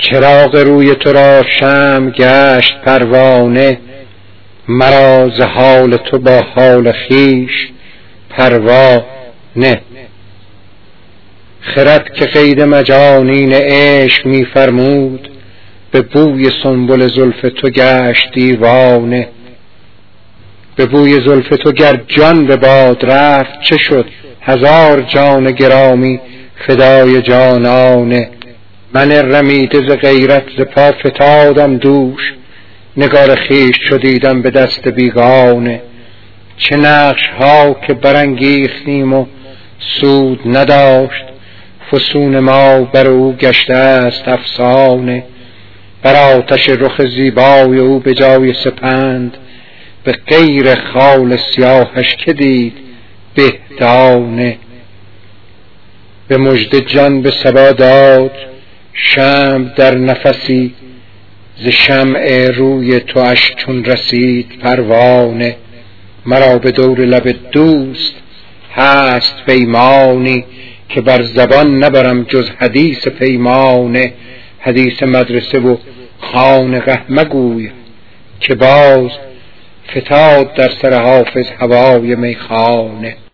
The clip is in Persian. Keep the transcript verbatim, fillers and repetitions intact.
چراغ روی تو را شمع گشت پروانه، مرا ز حال تو با حال خویش پروا نه. خرد که قید مجانین عشق می فرمود، به بوی سنبل زلف تو گشت دیوانه. به بوی زلف تو گر جان به باد رفت، چه شد هزار جان گرامی فدای جانانه. من رمیده ز غیرت ز پا فتادم دوش، نگار خویش چو دیدم به دست بیگانه. چه نقش ها که برانگیختیم و سود نداشت، فسون ما بر او گشته است افسانه. بر آتش رخ زیبای او به جای سپند، به غیر خال سیاهش که دید به دانه. به مژده جان به صبا داد شمع در نفسی، ز شمع روی تواش چون رسید پروانه. مرا به دور لب دوست هست پیمانی، که بر زبان نبرم جز حدیث پیمانه. حدیث مدرسه و خانقه مگوی، که باز فتاد در سر حافظ هوای میخانه.